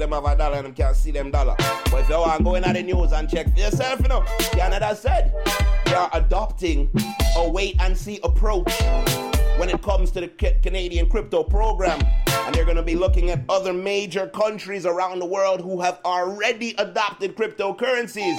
them have a dollar and them can't see them dollar. But if you want to go into the news and check for yourself, you know, Canada said they are adopting a wait-and-see approach when it comes to the Canadian crypto program. And they're going to be looking at other major countries around the world who have already adopted cryptocurrencies.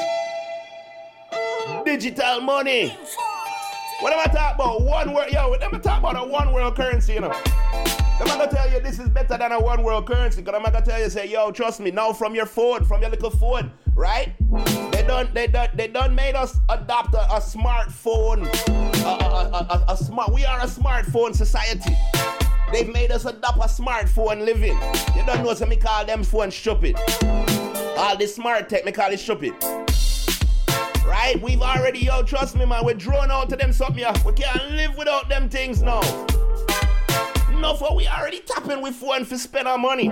Digital money. What am I talking about? One world, yo, what am I talking about? A one world currency, you know. I'm going to tell you this is better than a one world currency. Because I'm going to tell you, say, yo, trust me, now from your phone, from your little phone, right? They done made us adopt a smartphone. We are a smartphone society. They've made us adopt a smartphone living. You don't know, so me call them phones stupid. All this smart tech, me call it stupid. Right? We've already, yo, trust me, man, we're drawn out to them something, yeah. We can't live without them things now. No, for we already tapping with phone for spend our money.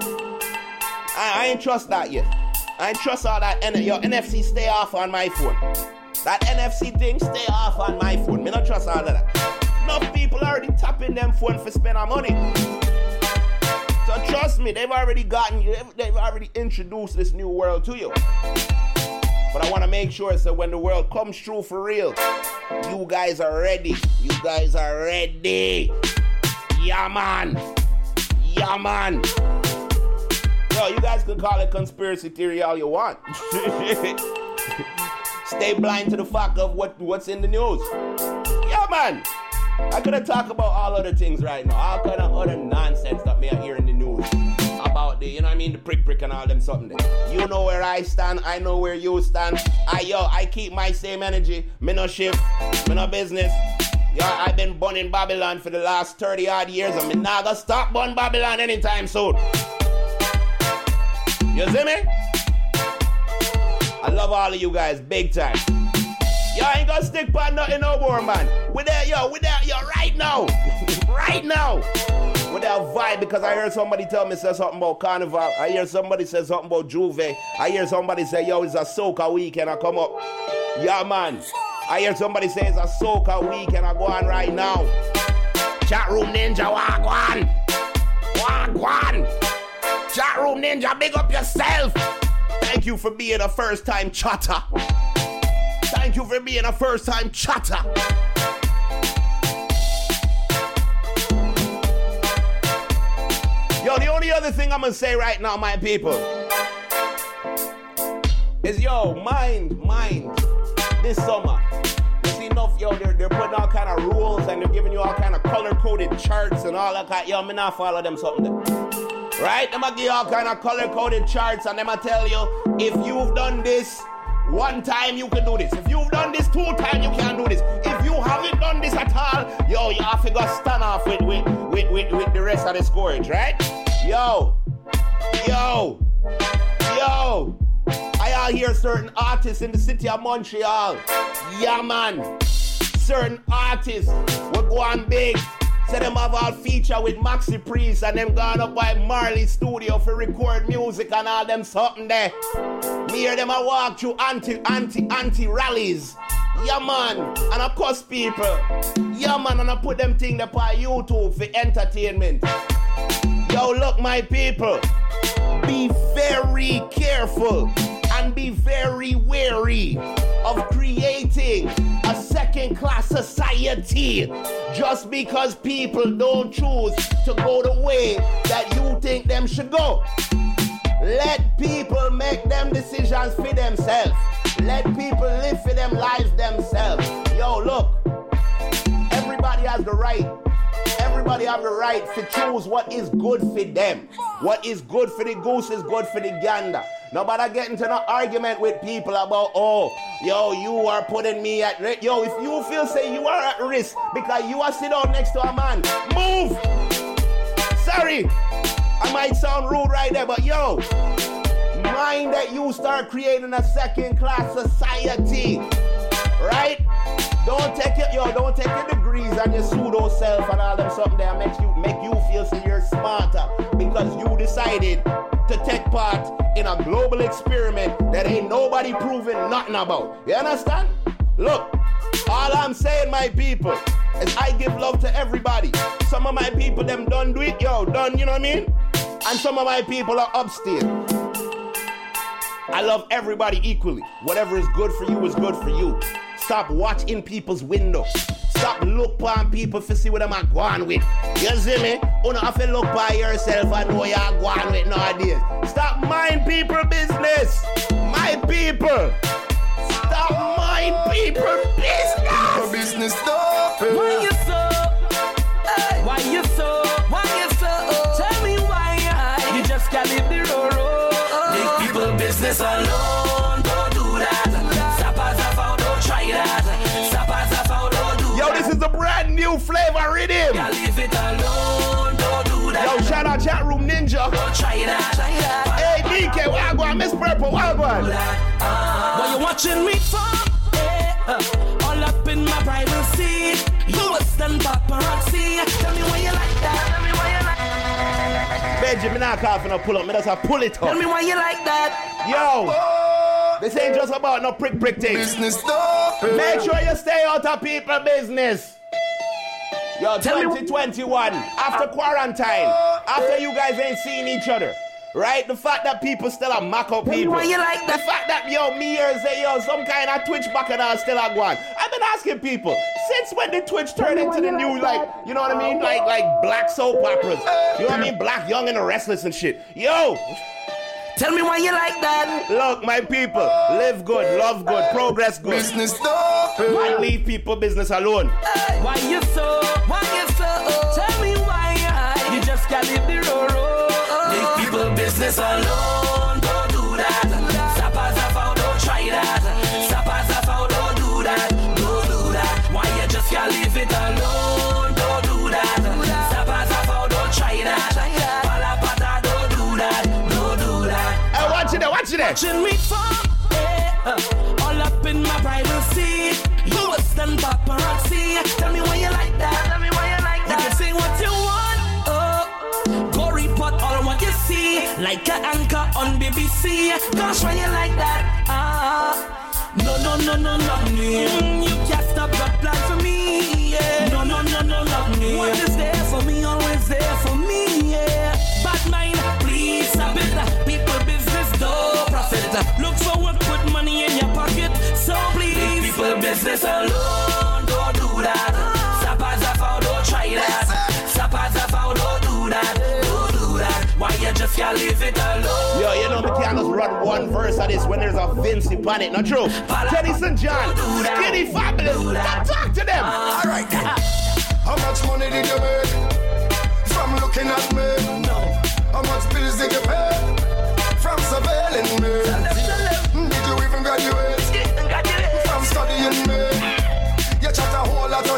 I ain't trust that yet. I ain't trust all that. Yo, NFC, stay off on my phone. That NFC thing, stay off on my phone. Me not trust all of that. Enough people already tapping them phone for spend our money. So trust me, they've already introduced this new world to you. But I want to make sure so when the world comes through for real, you guys are ready. You guys are ready. Yeah, man. Yeah, man. Yo, you guys can call it conspiracy theory all you want. Stay blind to the fact of what's in the news. Yeah, man. I could have talked about all other things right now. All kind of other nonsense that me I hear in the news. About the, you know what I mean, the prick and all them something there. You know where I stand, I know where you stand. I keep my same energy. Me no shift, me no business. Yo, I've been burning Babylon for the last 30 odd years and me not gonna stop burning Babylon anytime soon. You see me? I love all of you guys, big time. Yo, I ain't gonna stick by nothing no more, man. With that, yo, right now. Right now. With that vibe, because I heard somebody tell me say something about Carnival. I hear somebody say something about Juve. I hear somebody say, yo, it's a soca weekend. I come up. Yeah, man. I hear somebody say it's a soca weekend. I go on right now. Chat room ninja, wagwan. Wagwan. Chat room ninja, big up yourself. Thank you for being a first time chatter. Thank you for being a first time chatter. Yo, the only other thing I'm gonna say right now, my people, is yo, mind this summer. You see enough, yo, they're putting all kind of rules and they're giving you all kind of color-coded charts and all that kind. Yo, me not follow them something there. Right? Them give you all kind of color-coded charts and them tell you, if you've done this one time, you can do this. If you've done this 2 times, you can't do this. If you haven't done this at all, yo, you have to go stand off with the rest of the scourge, right? Yo. I hear certain artists in the city of Montreal. Yeah, man. Certain artists will go on big. Say them have all feature with Maxi Priest and them gone up by Marley Studio for record music and all them something there. Me hear them a walk through anti rallies. Yeah, man. And I cuss people. Yeah, man. And I put them thing up on YouTube for entertainment. Yo, look, my people. Be very careful and be very wary of creating a second-class society just because people don't choose to go the way that you think them should go. Let people make them decisions for themselves. Let people live for them lives themselves. Yo, look, everybody has the right. Everybody have the right to choose what is good for them. What is good for the goose is good for the gander. Nobody get into an argument with people about, oh, yo, you are putting me at risk. Yo, if you feel say you are at risk because you are sit down next to a man, move. Sorry, I might sound rude right there, but yo, mind that you start creating a second-class society, right? Don't take your degrees and your pseudo self and all them something that make you feel so you're smarter because you decided to take part in a global experiment that ain't nobody proving nothing about. You understand? Look, all I'm saying, my people, is I give love to everybody. Some of my people, them done do it, yo, done, you know what I mean? And some of my people are upstairs. I love everybody equally. Whatever is good for you is good for you. Stop watching people's windows. Stop look on people to see what them are going with. You see me? You don't have to look by yourself and know you're going with nowadays. Stop mind people business. My people. Stop mind people business. People business though. Why you so? Hey. Why you so? Why you so? Tell me why you just can't leave the road. Leave people business alone. Don't do that. Don't try that. Yo, this is a brand new flavor rhythm. Yeah, leave it alone. Don't do that. Yo, shout out Chat Room Ninja. Don't try that. Hey, DK, Wagwan, Miss Purple, Wagwan. What you watching me for? All up in my privacy. You a stand paparazzi. Tell me why you like that. Tell me why you like that. Benjamin, not coughing up, pull up. Me just a pull it up. Tell me why you like that. Yo, this ain't just about no prick thing. Business though. Make sure you stay out of people business. Yo, 2021, after quarantine, after you guys ain't seen each other, right? The fact that people still are mock up people. Why you like that? The fact that, yo, me here say, yo, some kind of Twitch bacchanal still are going. I've been asking people, since when did Twitch turn into the new, like, you know what I mean? Like black soap operas. You know what I mean? Black, Young, and the Restless and shit. Yo! Tell me why you like that. Look, my people, live good, love good, progress good. Business though. And leave people business alone. Why you so? Why you so? Tell me why you just can't leave the road. Leave people business alone. Don't do that. Zappa, don't try that. Zappa, don't do that. Don't do that. Why you just can't leave it alone? Don't do that. Zappa, don't try that. Palapata, don't do that. Don't do that. Hey, watch it, watch it. Watching me for all up in my privacy. You a stand paparazzi. Tell me why you like that. Tell me why you like that. You can say what you want. Go report all what you see. Like an anchor on BBC. Gosh, why you like that? No, not me. You can't stop the plan for me. Yeah. No, not me. What is there for me? Always there for me. Yeah. Bad mind, please stop it. People business, no profit. Look for what put money in your pocket. So please, people business alone. Don't do that. Zappa, don't try that. Zappa, don't do that. Don't do that. Why you just can't leave it alone? Yo, you know me can't just run one verse of this when there's a Vinci on it, not true? Teddy St. John, Skinny Fabulous, come talk to them. Alright then. How much money did you make from looking at me? No. How much bills did you pay from surveilling me? Did you even graduate from studying me? You chat a whole lot of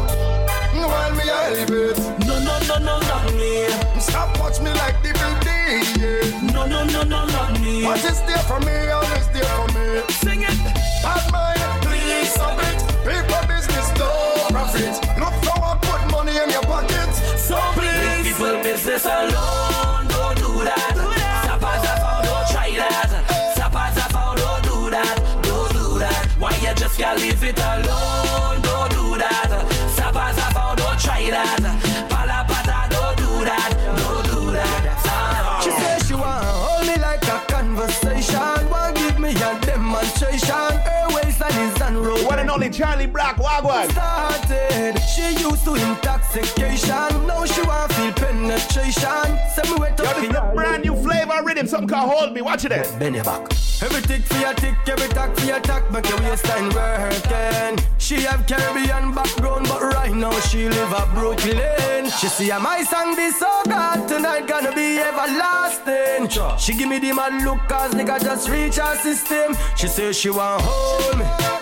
while me elevate. No, not me. Stop watch me like the building, yeah. No, not me. What is there for me, always there for me. Sing it. Bad mind, please stop it. People business, no profit. Look for what put money in your pocket. So please, people business alone. Don't do that. Zappa, don't try that. Zappa, don't do that. Don't do that. Why you just can't leave it alone? Don't do that. Zappa, don't try that. Palapata, don't do that. Don't do that. She says she want hold me like a conversation. Want give me a demonstration. Her waistline is unrolled. One and only Charlie Black, Wagwan. Started. She used to intoxication. Now she want feel penetration. Send me wet Yo, up this in is a her brand new flavor rhythm. Something called Hold Me. Watch it there. bend your back. Every tick for your tick, every tack for your tack. Make your waistline working. She have Caribbean background, but right now she live a Brooklyn. She see my song be so good tonight, gonna be everlasting. She give me the mad look, cause nigga just reach her system. She say she want hold me.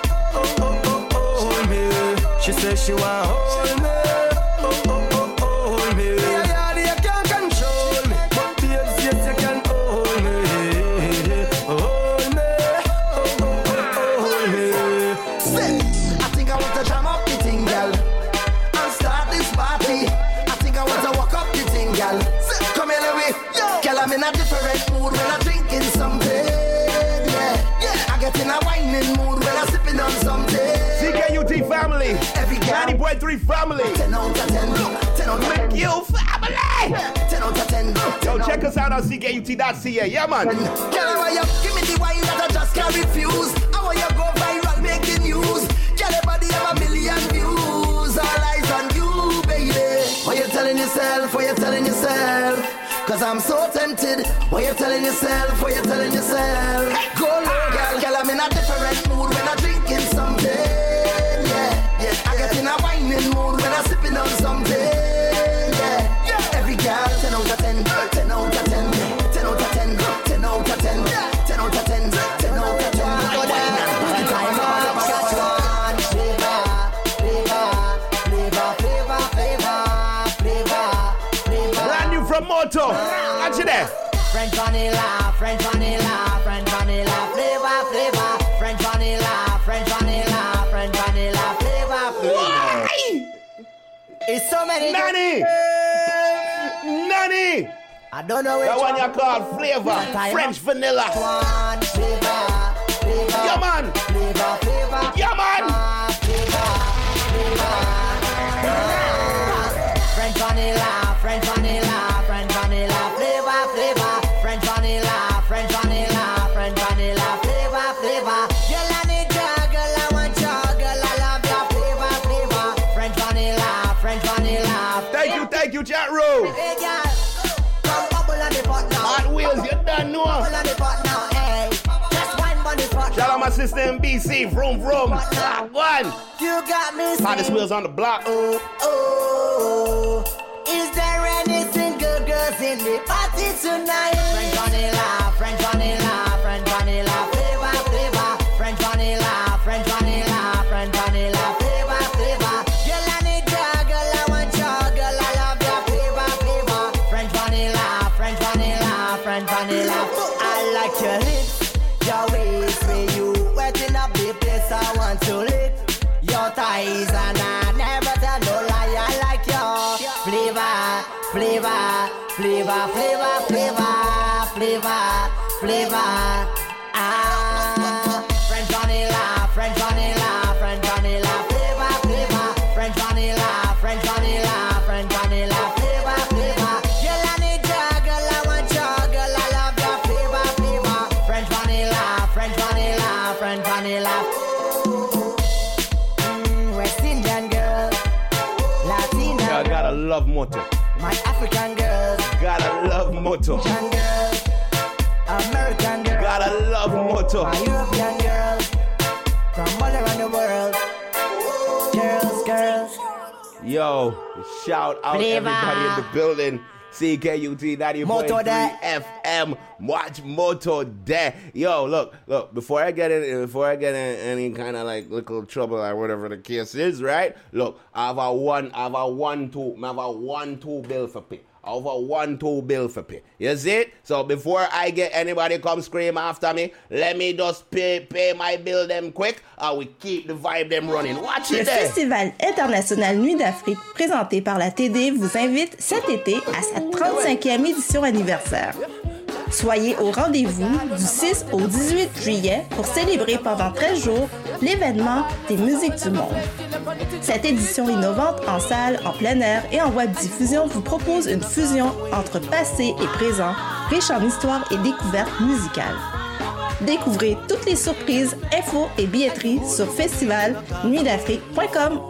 Hold me. She say she want hold me. Hold me. Yeah, you can't control me, but babes, yes you can hold me. Hold me. Hold me. I think I want to jam up the thing, girl, and start this party. I think I want to walk up the thing, girl. Come here, Louis. Girl, I'm in a different mood when I'm drinking something. Yeah. I get in a whining mood when I'm sipping on something. CKUT family. Every girl. 90.3 family. 10 out of 10. Look, 10 out McGill family. 10 out of 10. Yo, check us out on CKUT.ca. Yeah, man. Girl, I want you give me the wine that I just can't refuse. I want you go viral, make the news. Girl, your body have 1 million views. All eyes on you, baby. What you telling yourself? What you telling yourself? Cause I'm so tempted. What you telling yourself? What you telling yourself? Go low, girl. Girl, I'm in a different mood when I'm drinking something. Yeah. I get in a whining mood when I'm sipping on something. Yeah. Every girl, 10 out of 10. 10 out of 10. 10 out of 10. 10 out of 10. 10 out of 10. 10 out of 10. Brand new from Moto. Watch it there. French vanilla, French vanilla, French vanilla, flavor. French vanilla, French vanilla, French vanilla, flavor. Why? It's so many. Nanny. I don't know which that one you call flavor. French vanilla. One flavor. Yeah, man. Flavor. Yeah, man. French vanilla, French vanilla, French vanilla, flavor. French vanilla, French vanilla, French vanilla, flavor. Girl, I need your girl, I want your girl, I love your flavor. French vanilla. Thank you, chat room. Hey, girl, come bubble on the pot now. Hot Wheels, you done know. Bubble on the pot now, hey. Just wine on the pot. Shout out my sister in BC, vroom. One. You got me. Hottest wheels on the block. Oh. Is there any single girls in the party tonight? French vanilla, French vanilla, French vanilla, flavor. French vanilla, French vanilla, French vanilla, flavor. Girl, I need your girl, I want your girl, I love your flavor. French vanilla, French vanilla, French vanilla. I like your lips, your waist, where you wetting up the place I want to lick. Your thighs and I never tell no lie. I like your flavor. Ah, French vanilla, French vanilla, French vanilla, flavor. French vanilla, French vanilla, French vanilla, flavor. Girl, I need your girl, I want your girl, I love your flavor. French vanilla, French vanilla, French vanilla. West Indian girl, Latina I gotta love Moto. my African girls, Gotta love Moto. Asian girls, American girls, Gotta love Moto. my European girls, from all around the world. Girls. Yo, shout out Flavor. everybody in the building. CKUT 90.3 FM. Watch Moto there. Yo, look. Before I get in any kind of like little trouble or whatever the case is, right? Look, I have a 1-2 bill for pay. Over 1-2 bill for pay. You see it? So before I get anybody come scream after me, let me just pay my bill them quick. We keep the vibe them running. Watch Le it there. Festival international Nuit d'Afrique, présenté par la TD, vous invite cet été à sa 35e édition anniversaire. Soyez au rendez-vous du 6 au 18 juillet pour célébrer pendant 13 jours l'événement des musiques du monde. Cette édition innovante en salle, en plein air et en web diffusion vous propose une fusion entre passé et présent, riche en histoire et découvertes musicales. Découvrez toutes les surprises, infos et billetteries sur festivalnuitdafrique.com.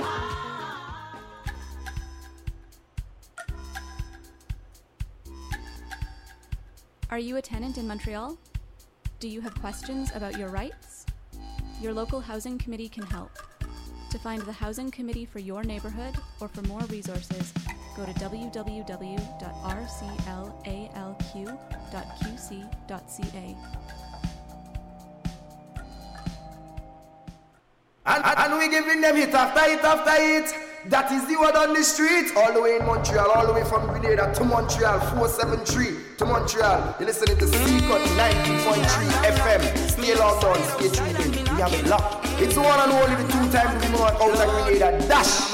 Are you a tenant in Montreal? Do you have questions about your rights? Your local housing committee can help. To find the housing committee for your neighborhood or for more resources, go to www.rclalq.qc.ca. And we giving them hit after hit. That is the word on the street. All the way in Montreal, all the way from Grenada to Montreal, 473 to Montreal. You're listening to Secret 90.3 FM. Stay locked on, stay tuned in. We have it locked. It's the one and only, the two-time moving on out of Grenada. Dash.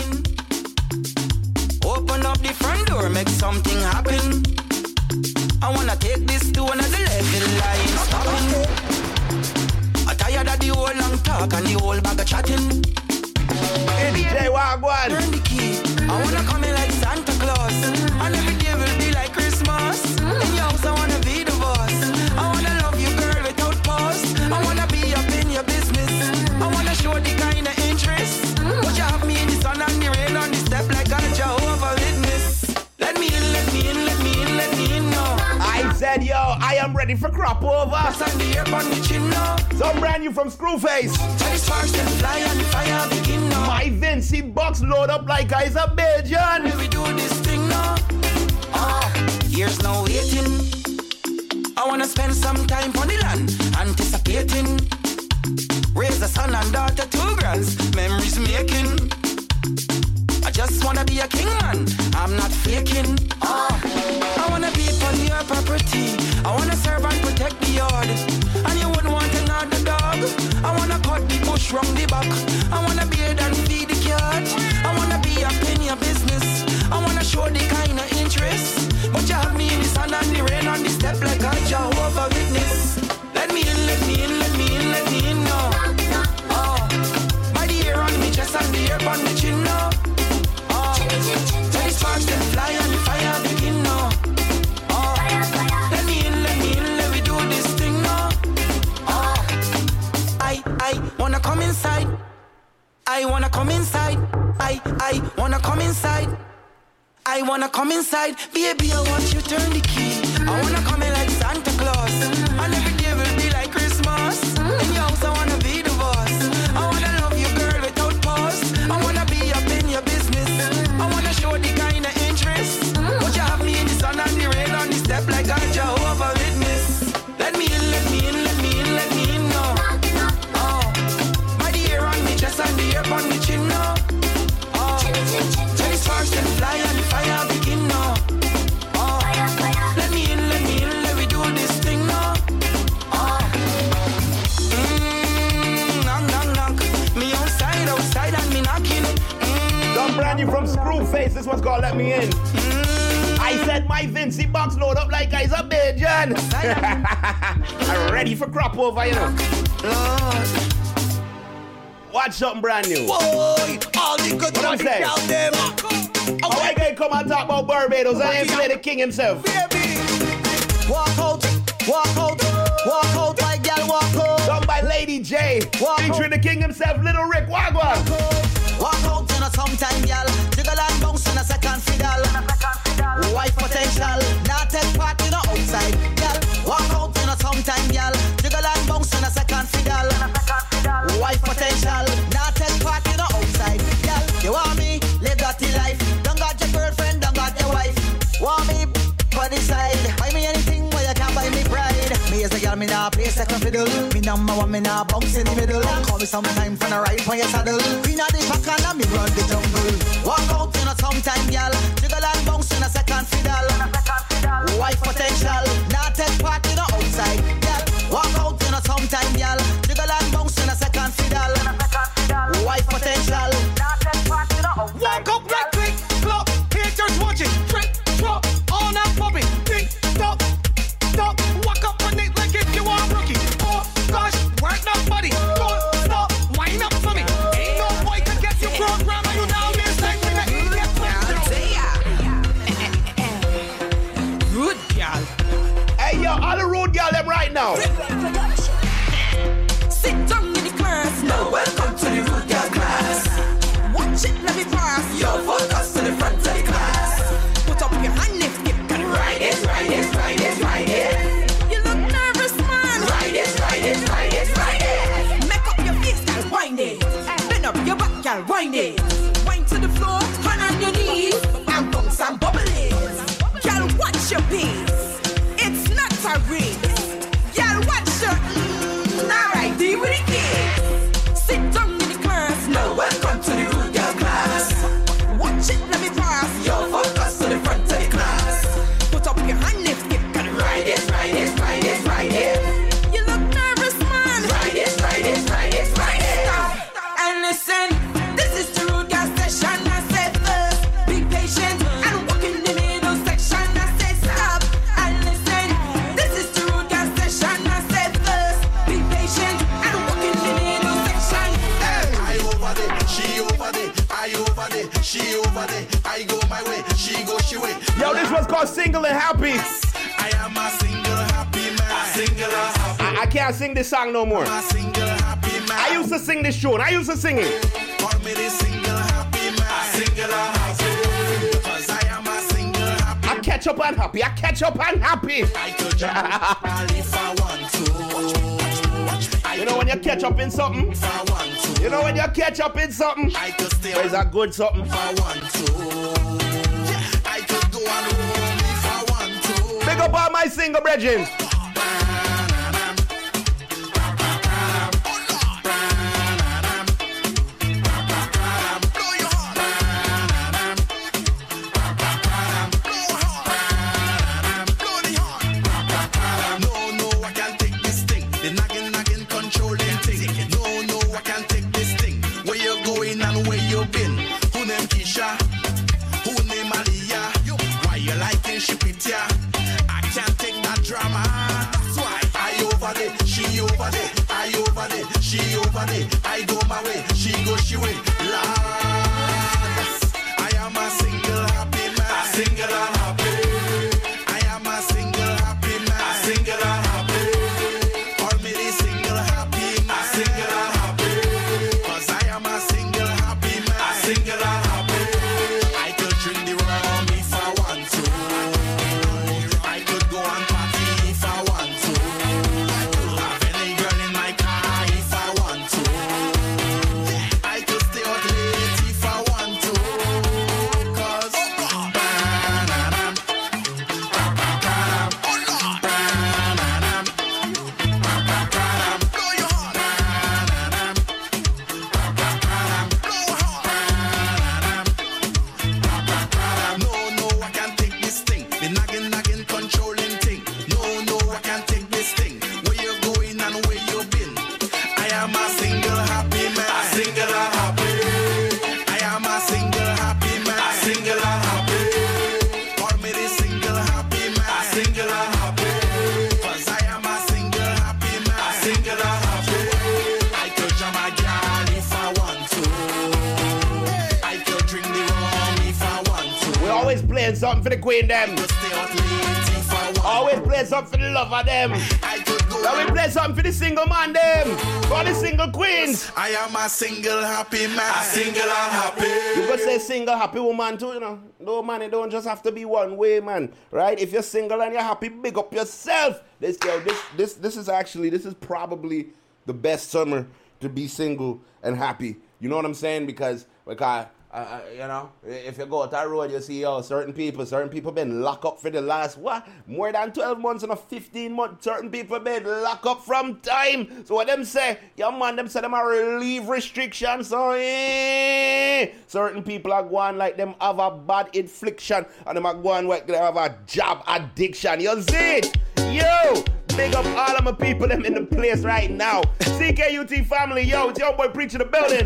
Open up the front door, make something happen. I wanna take this to another level, line stopping. I'm tired of the whole long talk and the whole bag of chatting. DJ Wagwan. Turn the key. I wanna come in like Santa boss. And every day will be like Christmas. In your house I wanna be the boss. I wanna love you girl without pause. I wanna be up in your business. I wanna show the kind of interest. But you have me in the sun and the rain on the step like a Jehovah Witness. Let me in, let me in, let me in, let me in now. I said, yo, I am ready for crop over. Sun the air on the chin now. Some brand new from Screwface. Tell sparks and fly and the fire begin now. My Vincy box load up like Azerbaijan. Let me do this thing now. Here's no waiting. I wanna spend some time on the land, anticipating. Raise a son and daughter, 2 grands, memories making. I just wanna be a king man, I'm not faking. I wanna be on your property. I wanna serve and protect the yard. And you wouldn't want another dog. I wanna cut the bush round the back. I wanna bathe and feed the cat. I wanna be up in your business. I wanna show the kind of interest. But you have me in the sun and the rain on the step like a Jehovah Witness. Let me in, let me in, let me in, let me in now. By the air on me chest and the air on me chin now. Tell the sparks them fly and the fire begin now. Let me in, let me in, let me do this thing now. I wanna come inside. I wanna come inside. I wanna come inside. I wanna come inside. Baby, I want you to turn the key. I wanna come in like Santa Claus. And every day will be like Christmas. In your house I wanna be the boss. I wanna love you girl without pause. I wanna be up in your business. I wanna show the kind of interest. But you have me in the sun and the rain on the step like a Jehovah Witness. Let me in, let me in, let me in, let me in now. By the air on me chest and the air on me chin now. Tell the sparks them fly and the fire begin now. Let me in, let me do this thing now. Knock, knock, knock. Me outside, outside and me knocking. Some brand new from Screwface. This one's called Let Me In. I said my Vincy box load up like Azerbaijan. I'm ready for crop over, you know. Lord. Watch something brand new. Boy, all the good What I'm money saying? down them. How I gonna come and talk about Barbados and ain't play the king himself? Baby, walk out, my girl, walk out. Done by Lady J, featuring the king himself, Little Rick Wagwan. Walk out, you know, sometime, girl. Jiggle and bounce in a second fiddle. Wife potential, not take part, you know, outside, girl. Walk out, you know, sometime, girl. Jiggle and bounce in a second fiddle. Wife potential, not take part, you know, outside, girl. You want me, live dirty life. Don't got your girlfriend, don't got your wife. Want me, for the side. Buy me anything where you can't buy me pride. Me as a girl, me nah play second fiddle. Me number one, me nah bounce in the middle. Call me sometime for the right for your saddle. We not the back and me run the jungle. Walk out, you know, sometime, girl. Jiggle and bounce in a second fiddle. Wife potential, not take part, you know, outside, girl. Walk out, you know, sometime, girl. Jiggle and bounce in a second fiddle. Wife potential, not take part, you know, outside. Walk up right quick, flop, haters watching, trick, drop, on and popping, tick, stop, stop, walk up on it like if you are rookie. Oh gosh, work not body, don't stop, wind up for me. Ain't no boy can get you program and you now miss like me the idiot. Rude girl. Hey yo, all the rude girl them right now. Sit down in the class. Now welcome to the rude girl class. Watch it, let me pass. Yo, focus to the front of the class. Put up your hand if you can ride it, ride it, ride it, ride it. You look nervous, man. Ride it, ride it, ride it, ride it. Make up your face, girl, wind it. Bend up your back, girl, wind it. Wind to the floor, hand on your knees, and bounce and bubble it. Girl, watch your pace. It's not a race. Girl, watch your alright, deal with the kids. Sit down in the class. Now welcome to the rude girl class. Watch it, let me pass. Yo, focus to the front of the class. Put up your hand if you can ride it, ride it, ride it, ride it. You look nervous, man. Ride it, ride it, ride it, ride it. Stop and listen. This is the rude girl session. I said first, be patient and walk in the middle section. I said stop and listen. This is the rude girl session. I said first, be patient and walk in the middle section. I over there, she over there, I over there, she over there. I go my way, she go she way. Yo, this one's called Single and Happy. I am a single happy man. Single and happy. I can't sing this song no more. I'm a single happy man. I used to sing this tune. I used to sing it. Call me the single happy man. Single and happy. Cause I am a single happy. I catch up and happy. I catch up and happy. I could jump if I want to. You know when you catch up in something? If I want to. You know when you catch up in something? I could stay Where's that good something? if I want to. I could go on home if I want to. Big up all my single brethren. I go my way, she go she way. Last, I am a single happy man. A single and happy. I am a single happy man. A single and happy. Call me the single happy man. A single and happy. Cause I am a single happy man. A single and happy. I could drink the rum if I want to. I could go and party if I want to. Have any girl in my car if I want to. I could stay out late if I want to. Cause no, I can't take this thing. The nagging, controlling thing. No, I can't take this thing. Where you going and where you been? I am a single happy man. A single and happy. I am a single happy man. A single and happy. Call me the single happy man. A single and happy. Cause I am a single happy man. A single and happy. I could jam a girl if I want to. I could drink the rum if I want to. We always playing something for the queen them. Stay out late if I want. Always play something for the lover them. I could go. Now we play something for the single man them. For the single queens. I am a single happy man. A single and happy. You could say single happy woman too, you know. No man, it don't just have to be one way, man. Right? If you're single and you're happy, big up yourself. This is probably the best summer to be single and happy. You know what I'm saying? Because you know, if you go out that road, you see certain people been locked up for the last, more than 12 months and 15 months. Certain people been locked up from time. So what them say, them say them are relieve restrictions. So certain people are going like them have a bad infliction and them are going like they have a job addiction. You see it? Yo! Big up all of my people them in the place right now. CKUT family, yo, it's your boy Preacher the building.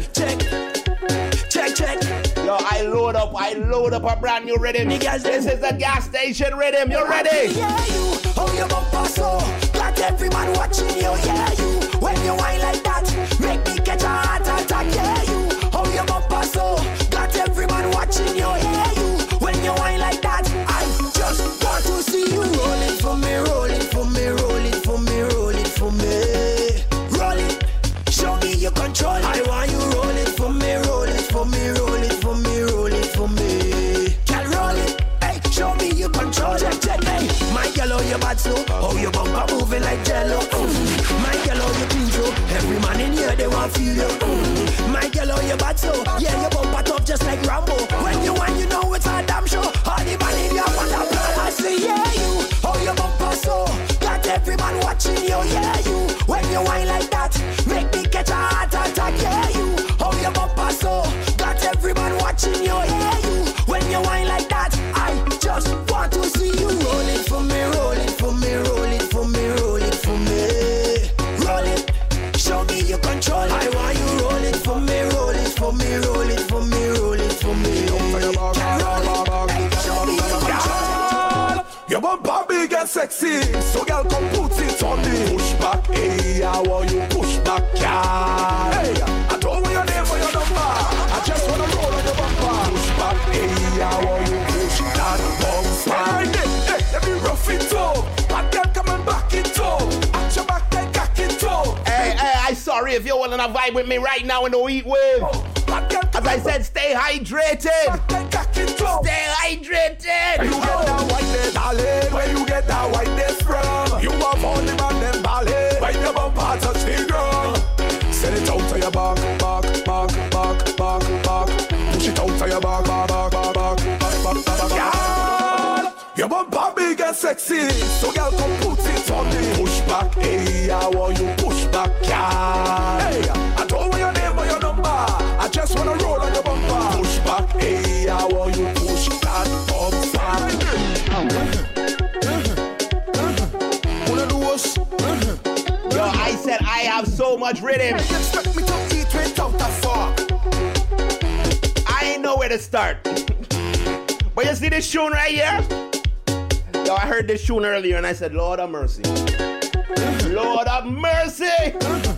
Check. Yo, I load up a brand new rhythm. This is the gas station rhythm. You ready? Yeah, you. Oh, your bumper so. Got every man watching you. Yeah, you. When you whine like that, make me catch a heart attack. Yeah, you. Oh, your bumper so. Got every man watching you. Yeah, you. When you whine like that, I just want to see you rolling for me, rolling for me, rolling for me, rolling for me. Roll it. Show me your control. I want you rolling for me, rolling for me, rolling for me, rolling for me. Can roll it. Hey, show me your control. Check, hey. My girl, oh, you bad so. Oh, your bumper moving like jello. My girl, oh, you clean so. Every man in here, they want feel you. My girl, oh, you bad so. Yeah, your bumper tough just like Rambo. When you want, you know it's a damn show. All the man in your want a plan. I say, yeah, you. Oh, your bumper so. Got every man watching you. Yeah, you. When you whine like that, make me catch a heart attack. Yeah, you. Oh, your bumper so. Got every man watching you. Yeah, you. When you whine like that, I just want to see you rolling for me, rolling for me, rolling for me, rolling for me. Roll it, show me your control. I want you rolling for me, rolling for me, rolling for me, rolling for me. Roll it, hey, show me your control. Your bumper big and sexy, so girl come put it on me. Push back, hey, I want you push back, yeah. Hey, I don't want your name or your number. I just wanna roll on your bumper. Push back, hey, I want you push that bumper. if you're willing to vibe with me right now in the heat wave. As I said, stay hydrated. Stay hydrated. You get that whiteness, darling. Where you get that whiteness from? You have only man them ballet. When your bumper touch the ground, send it out to your back. Push it out to your back. Your bumper big and sexy, so girl come put it on me. Push back, hey, I want you push back, yeah. Hey, I don't want your name or your number, I just wanna roll on your bumper. Push back, hey, I want you push that bumper. Yo, I said I have so much rhythm. You expect me to eat without a fork? I ain't know where to start. But you see this tune right here? Yo, I heard this tune earlier and I said, Lord have mercy. Lord have mercy.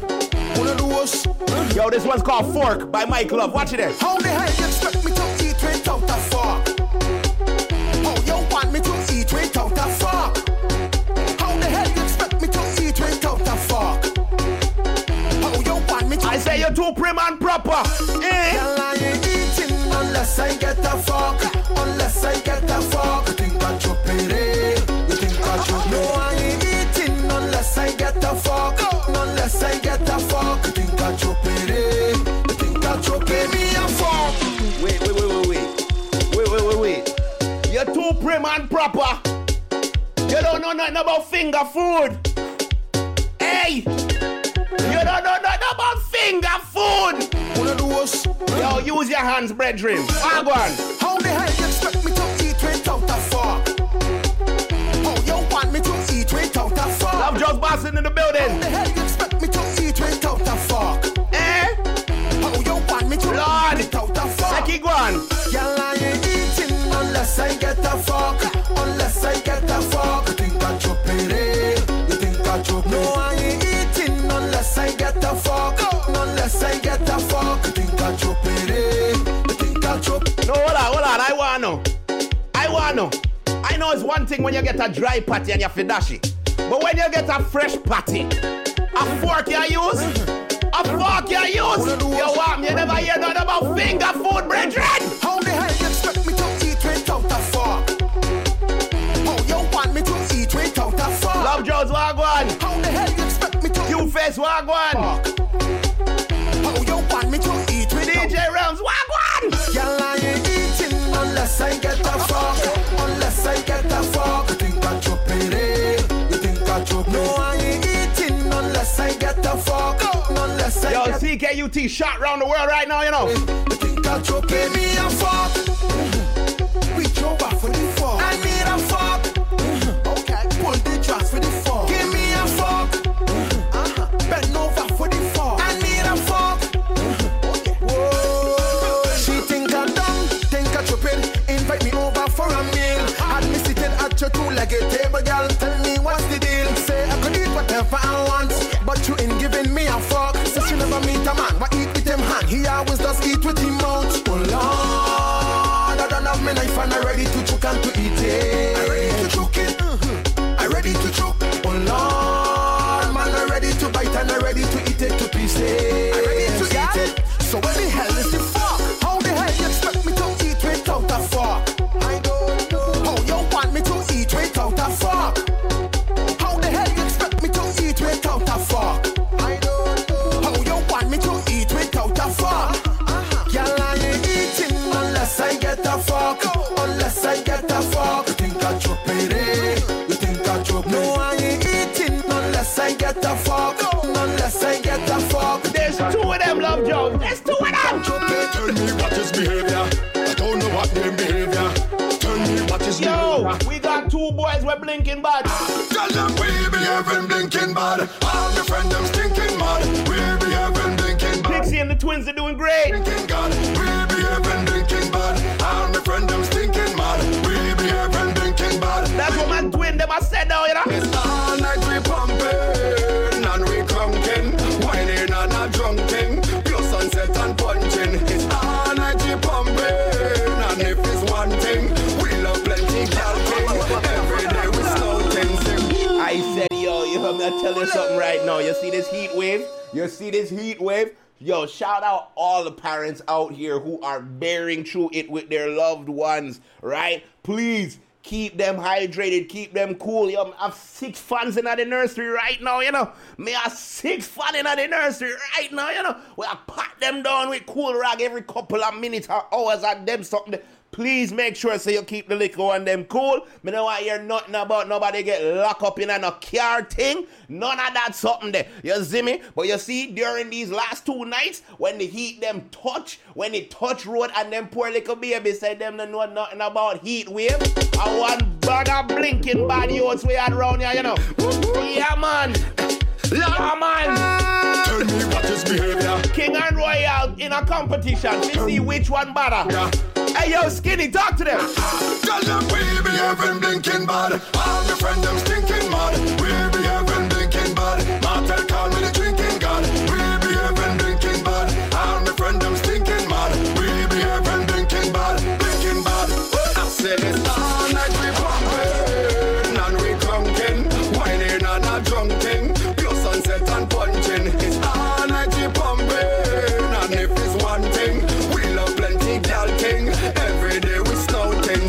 Yo, this one's called Fork by Mike Love. Watch it. How the hell you expect me to eat without a fork? How you want me to eat without a fork? How the hell you expect me to eat without a fork? How you want me to I say you're too prim and proper. Girl, I ain't eating unless I get a fork. Unless I get a fork. You think I chop it, eh? You think I chop it? No, I ain't eating unless I get a fork. Unless I get a fork. You think I chop it, eh? You think I chop it? Me a fork. Wait. You're too prim and proper. You don't know nothing about finger food. Hey! You don't know nothing about finger food. Yo, use your hands, brethren. How the hell you expect me to eat without a fork? How you want me to eat without a fork? Love just busting in the building. How the hell you expect me to eat without a fork? How you want me to eat without a fork? Let's keep going. Girl, I ain't eating unless I get a fork. Unless I get a fork. You think I chop it, eh? You think I chop it? No, I ain't eating unless I get a fork. Unless I get a fork. You think I chop it, eh? You think I chop it? No, hold on. I wanna know. I know it's one thing when you get a dry patty and you fidashi. But when you get a fresh patty, a fork you use? A fork you use? You want me? You never hear nothing about finger food, brethren? How the hell you expect me to eat without a fork? How you want me to eat without a fork? Love Jones, wagwan. How the hell you expect me to Q-Face, wagwan. How you want me to eat without DJ Realms, wagwan. Girl, I ain't eating unless I get a fork. Unless I get a fork. You think I chop it, eh? You think I chop it? No, I ain't eating unless I get a fork. Unless I Yo, get CKUT shot round the world right now, you know. You think I chop it? Give me a fork. Reach over for the fork. I need a fork. Okay. Pull the tracks for the fork. Give me a fork. Bend over for the fork. I need a fork. Okay. Whoa. She think I'm dumb. Think I chop it. Invite me over for a meal. Had me sitting at your two-legged table, girl. Tell me what's the deal. Say I could eat whatever I want, but you ain't giving me a fork. Since you never meet a man, what eat with him hand? He always does eat with him mouth. Oh Lord, I don't have my knife and I'm ready to choke and to eat it. I'm ready to choke it. I'm ready to choke. Oh Lord, man, I'm ready to bite and I'm ready to eat it to pieces. I'm ready to eat it. So what the hell is the fork? How the hell you expect me to eat without a fork? I don't know. How you want me to eat without a fork? How the hell you expect me to eat without a fork? I don't know. How you want me to eat without a fork? Girl, I ain't eating unless I get a fork. Unless I get a fork. You think I chop it, eh? You think I chop it? No, I ain't eating unless I get a fork. Unless I get a fork. There's two of them, Love Jones. There's two of them. Tell me what is behavior. I don't know what name behavior. Tell me what is behavior. Yo, we got two boys we're blinking bad. Tell them we behaving blinking bad. All the friends them stinking mad. We behaving blinking bad. Pixie and the twins are doing great. Blinking God. We behaving blinking bad. All the friends them stinking mad. We behaving blinking bad. That's what my twin them I said now, you know. It's all night we pumping and we crunking, whining and a drunking, plus sunset and punching. It's all night we pumping, and if it's one thing, we love plenty galking. Every day we snow things. I said, yo, you heard me, I tell you something right now. You see this heat wave? You see this heat wave? Yo, shout out all the parents out here who are bearing through it with their loved ones, right? Please keep them hydrated, keep them cool. Yo, I have 6 fans in the nursery right now, you know. Me have 6 fans in the nursery right now, you know. We I pat them down with cool rag every couple of minutes or hours at them something. Please make sure so you keep the liquor on them cool. Me don't want to hear nothing about nobody get locked up in a no car thing. None of that something there. You see me? But you see, during these last 2 nights, when the heat them touch, when it touch road and them poor little baby said them don't know nothing about heat wave. I want bag of blinking bad youths we had around here, you know. Yeah, man. Yeah, man. Tell me what is behavior. King and Royal in a competition. We see which one better. Yeah. Hey, yo, Skinny, talk to them. Tell them we behaving blinking bad. All the friends them stinking mad. We behaving blinking bad. Martel call me the drinking god. We behaving blinking bad. All the friends them stinking mad. We behaving blinking bad. Blinking bad. I say it's all night we pumping and we drunken, whining and a drunk thing. Pure sunset and punching. It's all night we pumping, and if it's one thing, we love plenty gal king. Every day we snouting.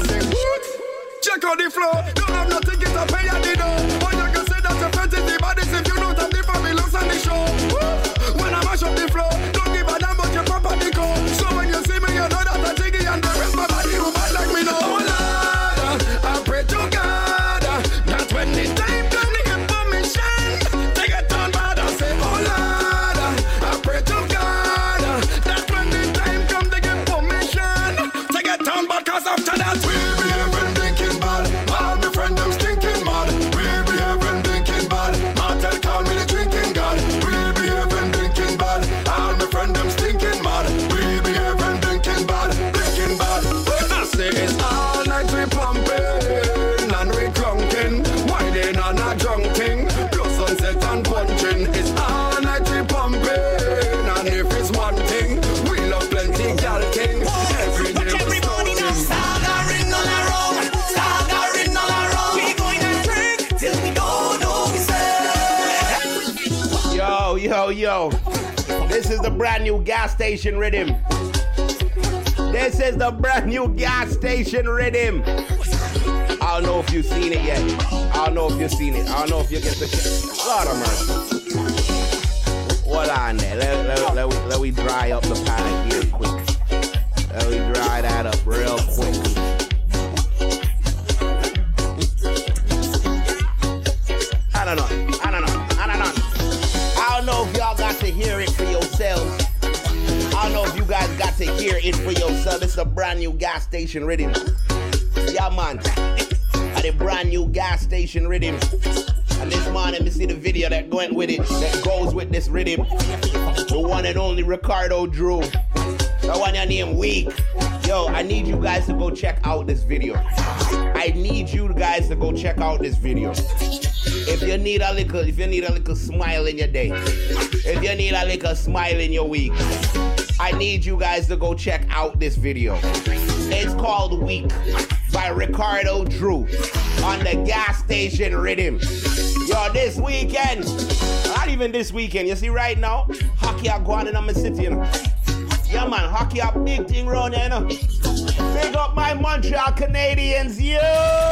Check out the flow. Don't have nothing get a pay at the door. Or you can say that your friends is the baddest if you don't have the fabulous on the show. When I mash up the flow, don't give a damn about your property go. So when you see me, you know that I'm jiggy and the rest my body who bad like me know. Oh Lord, I pray to God that when the time comes to get permission, they get down bad. I say, oh Lord, I pray to God that when the time comes to get permission, they get down bad. Cause after that we behaving blinking bad. All my friends them stinking mad. We behaving blinking bad. Martel call me the drinking god. We behaving blinking bad. All my friends them stinking mad. We behaving blinking bad. Blinking bad. I say it's all night we pumping and we drunken, whining and a drunk thing. Plus sunset and punching. It's all night we pumping, and if it's one thing, we love plenty gal king. Every day we starting. Staggering all around, staggering all around. We going to drink till we go no say. Yo, yo, yo. This is the brand new gas station rhythm. This is the brand new gas station rhythm. I don't know if you've seen it yet. I don't know if you've seen it. I don't know if you get the Lord of mercy. Hold on there. Let me dry up the pad here quick. Let me dry that up real quick. I don't know. I don't know if y'all got to hear it for yourselves. I don't know if you guys got to hear it for yourself. It's a brand new gas station rhythm. Yeah, man. And a brand new gas station rhythm. And this morning, we see the video that went with it, that goes with this rhythm. The one and only Ricardo Drew. The one you name Weak. Yo, I need you guys to go check out this video. I need you guys to go check out this video. If you need a little smile in your day, if you need a little smile in your week, I need you guys to go check out this video. It's called Weak by Ricardo Drew on the gas station rhythm. Yo, this weekend, not even this weekend, you see right now, hockey are going in my city, you know. Yeah, man, hockey are big thing around here, you know. Big up my Montreal Canadiens, yo!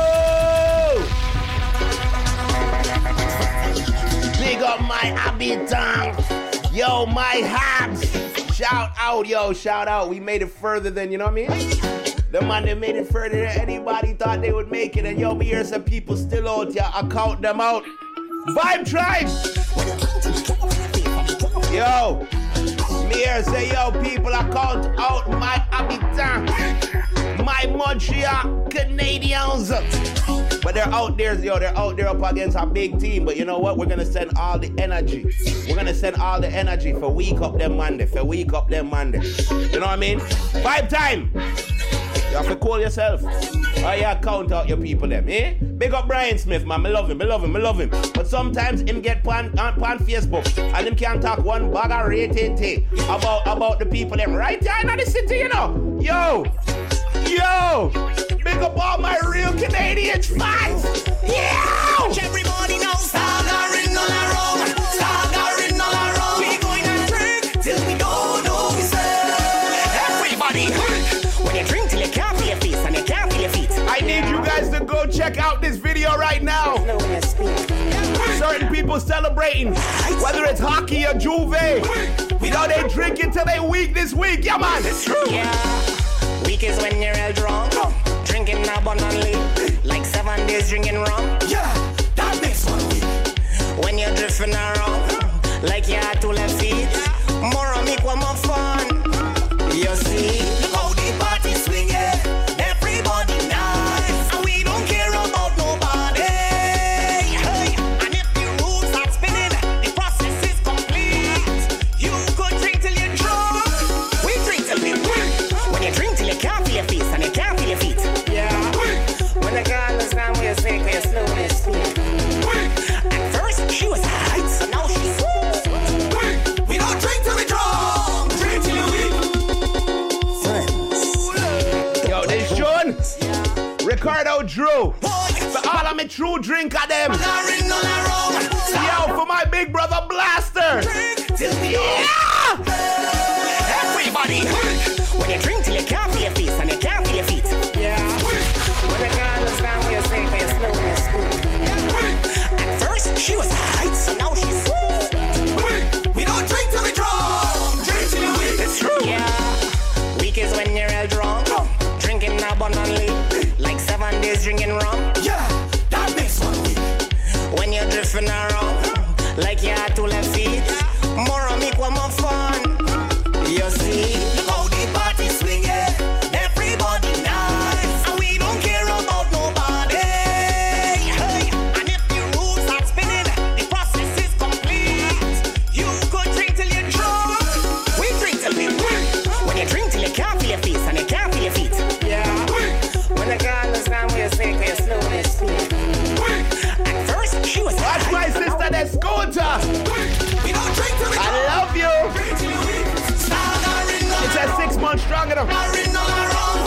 Big up my Habitants. Yo, my Habs. Shout out, yo, shout out. We made it further than, you know what I mean? The man that made it further than anybody thought they would make it. And yo, me hear some people still out here. I count them out. Vibe Tribe. Yo, me here say, yo, people, I count out my Habitants. My Montreal Canadiens. But they're out there, yo, they're out there up against a big team. But you know what? We're going to send all the energy. We're going to send all the energy for week up them Monday. You know what I mean? Vibe time. You have to call yourself. Oh yeah, count out your people them, eh? Big up Brian Smith, man. I love him. But sometimes him get pan Facebook and him can't talk one bag of rated about the people them right here in the city, you know. Yo, big up all my real Canadian fans. Yeah. Everybody knows staggering all around, staggering all around. We people celebrating, whether it's hockey or Juve. You know, they drink until they weak this week. Yeah, man. It's true. Yeah. Week is when you're all drunk. Drinking abundantly. Like 7 days drinking rum. Yeah, that makes 1 week. When you're drifting around. Like you had 2 left feet. More on make one more fun. You see? Look how the party swinging. Everybody nice. And we don't care about nobody. Hey. And if the rules start spinning, the process is complete. You could drink till you're drunk. We drink till we weak. When you drink till you can't feel your face and you can't feel your feet. Yeah. When the girl is down where you say, cause you're slow and you speak. At first, she was hot, so now she's we don't drink till we drunk. Drink till you weak. Yo, this John, Ricardo Drew. For all of me true drink of them. Yo, for my big brother Blaster. Yeah! everybody. When you drink till you can't feel your face and you can't feel your feet. Yeah. When the girl is down where you say, cause you're slow and you're smooth. At first, she was hot, so now she's smooth. We don't drink till we drunk. Drink till you weak. It's true. Yeah. Weak is when you're all drunk. Drinking abundantly. Like 7 days drinking rum. Yeah, that makes 1 week. When you're drifting around. Like you had 2 left feet. More on make one more fun. You see? Look how the party swinging. Everybody nice. And we don't care about nobody. Hey. And if the rules start spinning, the process is complete. You could drink till you're drunk. We drink till we weak. When you drink till you can't feel your face and you can't feel your feet. Yeah. When the girl is down where you say, cause you're slow and you're smooth. At first, she was Watch hot, my so now sister, that scooter. We don't drink till we I drunk. love you. Drink till you weak. Staggering all It's at 6 months strong enough. Staggering all around.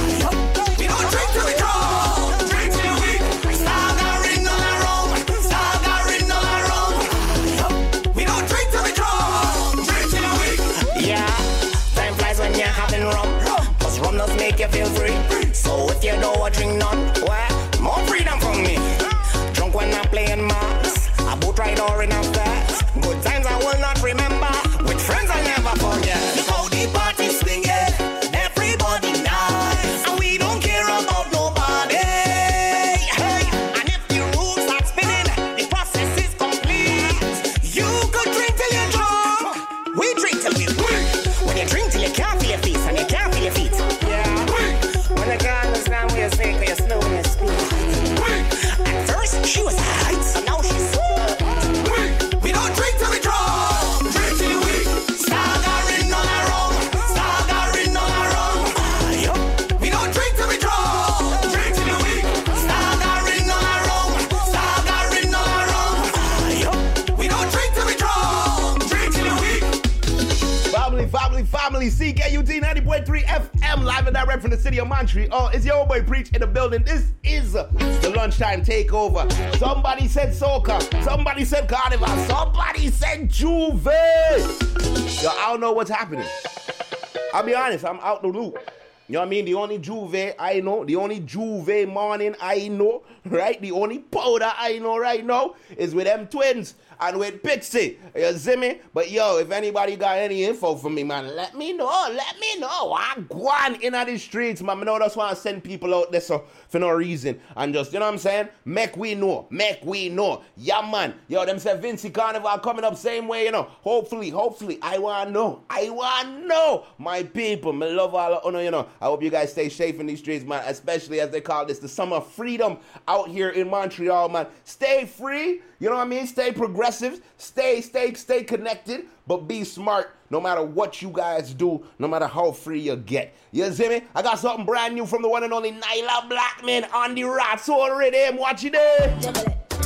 We don't drink till we drunk. Drink till you weak. Staggering all around. Staggering all around. We don't drink till we drunk. Drink till you weak. yeah, time flies when you're having rum. Cause rum does make you feel free. So if you don't want drink none, well, more freedom from me. Drunk when I'm playing mass, a boat ride or in a fast. Good times I will not remember. With friends I never forget. Look how the party swinging. Everybody nice. And we don't care about nobody. Hey, and if the rules start spinning, the process is complete. You could drink till you're drunk. We drink till we weak. When you drink till you can't feel your face and you can't feel your feet. Yeah. When the girl is down where you say, cause you're slow and you're smooth. At first, she was hot, so now she's smooth. We don't drink till we drunk. Drink till you weak. Staggering all around. Staggering all around. We don't drink till we drunk. Drink till you weak. Staggering all around. Staggering all around. We don't drink till we drunk. Drink till you weak. Family, CKUT 90.3 FM, live and direct from the city of Montreal. It's your old boy Preach in the building. This is the lunchtime takeover. Somebody said soca, somebody said carnival, somebody said Juve. Yo, I don't know what's happening. I'll be honest, I'm out the loop. You know what I mean? The only Juve I know, the only Juve morning I know, right? The only powder I know right now is with them twins and with Pixie. You see me? But yo, if anybody got any info for me, man, let me know. I go on in the streets, man. I know that's why I send people out there so for no reason. And just, you know what I'm saying? Make we know. Yeah, man. Yo, them say Vincy Carnival coming up same way, you know. Hopefully, I want to know. My people, me love all of you know. I hope you guys stay safe in these streets, man, especially as they call this the summer of freedom out here in Montreal, man. Stay free, you know what I mean? Stay progressive, stay connected, but be smart no matter what you guys do, no matter how free you get. You see me? I got something brand new from the one and only Nyla Blackman on the Rats already. I'm watching it. Jumble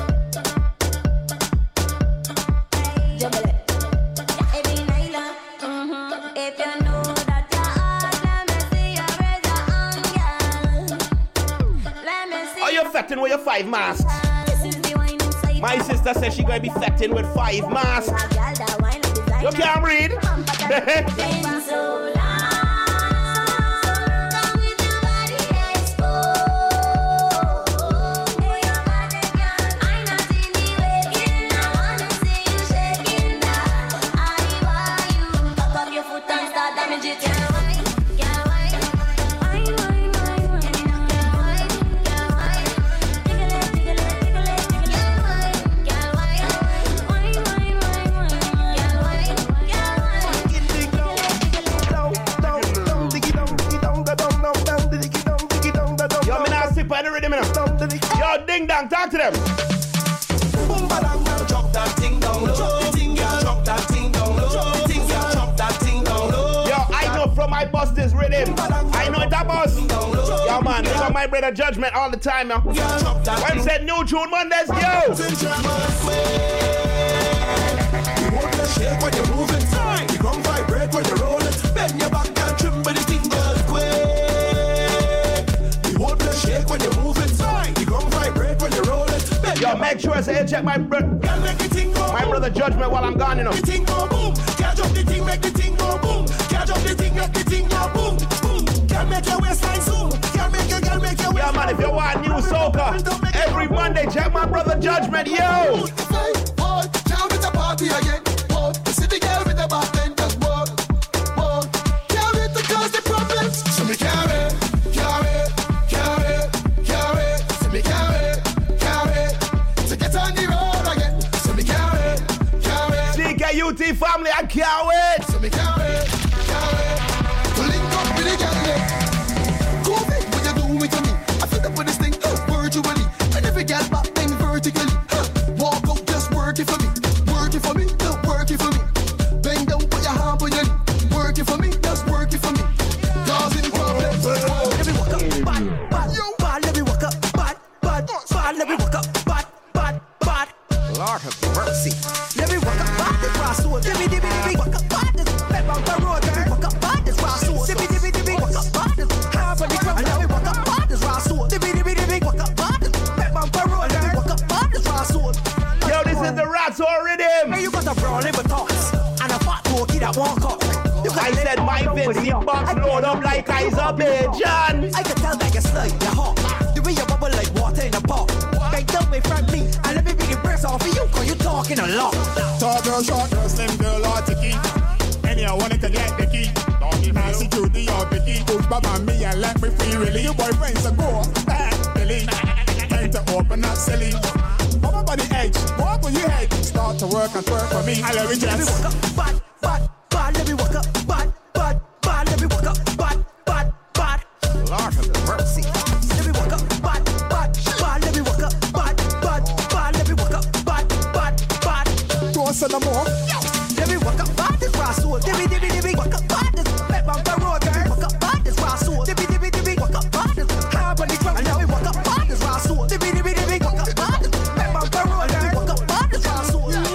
it. Every Nyla, if you know that you're hot, let me see you raise your hand, girl. Let me see. Are you fetting with your 5 masks? This is the wine inside. My sister says she gonna be fetting with 5 masks. You can't read. Been so long, come with your body exposed. Oh, your body, girl, I not in the way, I want Badang, talk to them. Boom, badang, girl, drop that thing down low. Drop the thing, girl, drop that thing down low. Drop the thing, girl, drop that thing down low. Yo, I know from my boss this rhythm. I know that boss. Yo, man, this is my brother Judgment all the time, yo. When said new tune Mondays, yo. You won't let shake when you move it. You gon' vibrate when you roll it. Bend your back and trim with the thing, girl, quick. You won't let shake when you move it. You gon' vibrate when you roll it. Yo, make sure I say check my brother Judgment while I'm gone, you know. The thing go boom. Catch up the thing, make the thing go boom. Catch up the thing, make the thing go boom. Boom. Can make your waistline zoom. Can make your waistline. Yeah, man, if you want new soca, every Monday, check my brother Judgment, yo. Hey, boy, can't with a party again. Boy, you see the girl with the back then, just boy. Can't wait to cause the problems. So me carry. So me carry. To get on the road again. So me carry. CKUT family, I can't wait. So me carry. To link up with the girl there. Go big, what you do with me? I feel up with this thing, virtually. And every girl back then vertically. Walk out, just work it for me. Work it for me, just work it for me. Bend down, put your hand on your knee. Work it for me, just work it for me. Causing problems. Let me walk up, bad. Let me walk up, bad. Let me walk up, bad. Lord have mercy. Let me walk up, bad. This raw soul. Let me walk up, bad. This pep on the road. Let me walk up, bad. This raw soul. Let me walk up, bad. This half on the ground. Let me walk up, bad. This raw soul. Let me walk up, bad. This pep on the road. Let me walk up, bad. This raw soul. Yo, this is the Rats or Rhythm. Hey, you got a brown liver thoughts and a fat turkey that won't cook. I said my Vincy box load up like Azerbaijan. I can tell that you're slow, you're hot. The way you bubble like water in a pot. Bang down in front of me and let me bring the breath off of you, cause you talking a lot. Tall girl, short girl, slim girl, or ticky. Any I wanted to get the key. Nancy, Judy, or Vicky. Push back on me and let me free, really. Your boyfriend's a go back, Billy. Time to open up, silly. Come up on the edge, go up on your head. Start to work and twerk for me. I love it, Let me just. walk up, bad. Let me walk up, bad. Let me walk up, bad. Lord have mercy. Let me walk up, bad. Let me walk up, bad. Let me walk up, bad. Don't say no more. Let me walk up, bad. This raw soul. Let me walk up, bad. This pep on the road. Let me walk up, bad. This raw soul. Let me walk up, bad. This hard on the ground. Let me walk up, bad. This raw soul. Let me walk up, bad. This pep on the road. Let me walk up, bad. This raw soul. You